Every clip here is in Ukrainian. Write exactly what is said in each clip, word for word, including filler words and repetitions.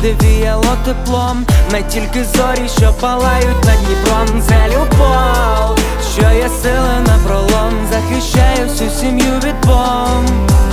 де віяло теплом, не тільки зорі, що палають над Дніпром. Це любов, що є сили напролом, захищає всю сім'ю від бомб.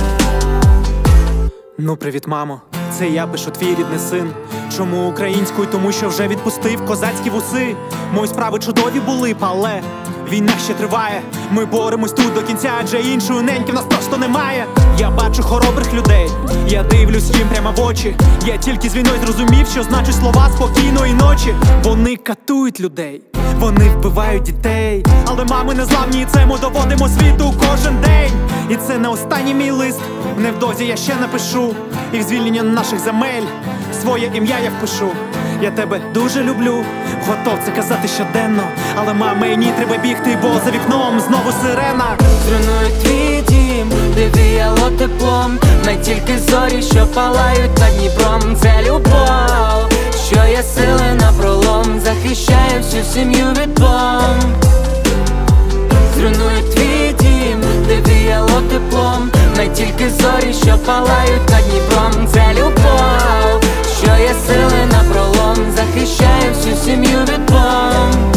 Ну привіт, мамо, це я пишу, твій рідний син. Чому українською? Тому що вже відпустив козацькі вуси. Мої справи чудові були б, але війна ще триває. Ми боремось тут до кінця, адже іншої неньки в нас просто немає. Я бачу хоробрих людей, я дивлюсь їм прямо в очі. Я тільки з війною зрозумів, що значить слова спокійної ночі. Вони катують людей, вони вбивають дітей, але мами не зламні, і це ми доводимо світу кожен день. І це не останній мій лист, невдовзі я ще напишу. І в звільнення наших земель своє ім'я я впишу. Я тебе дуже люблю, готов це казати щоденно, але мамі треба бігти, бо за вікном знову сирена. Зруйнує твій дім, де віяло теплом, не тільки зорі, що палають над Дніпром. Це любов, що є сили напролом, захищає всю сім'ю від бомб. Зруйнує твій дім, де віяло теплом, не тільки зорі, що палають над Дніпром. Це любов, що є сили напролом, захищає всю сім'ю від бомб.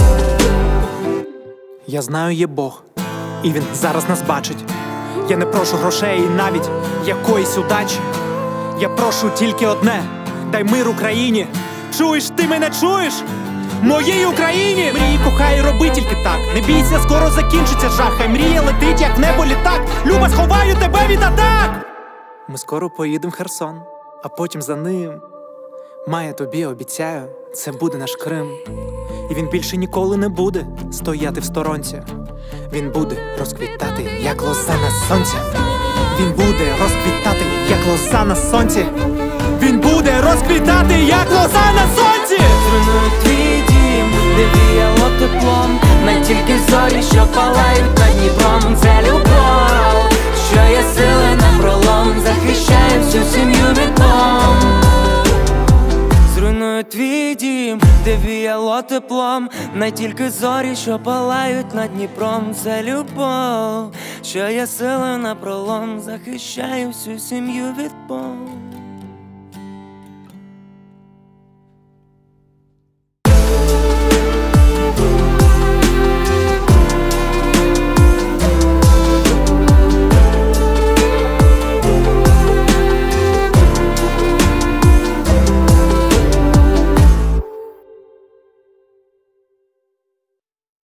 Я знаю, є Бог, і Він зараз нас бачить. Я не прошу грошей і навіть якоїсь удачі. Я прошу тільки одне: дай мир Україні. Чуєш, ти мене чуєш? Моїй Україні! Мрій, кохай, роби тільки так. Не бійся, скоро закінчиться жах. Хай мрія летить, як в небо літак. Люба, сховаю тебе від атак! Ми скоро поїдемо в Херсон, а потім за ним. Має тобі, обіцяю, це буде наш Крим. І він більше ніколи не буде стояти в сторонці. Він буде розквітати, як лоза на сонці. Він буде розквітати, як лоза на сонці. Він буде розквітати, як лоза на сонці. Зруйнує твій дім, де віяло теплом, не тільки зорі, що палають над Дніпром. Це любов, що є сили напролом, захищає всю сім'ю від бомб. Зруйнує твій дім, де віяло теплом, не тільки зорі, що палають над Дніпром. Це любов, що є сили напролом, захищає всю сім'ю від бомб.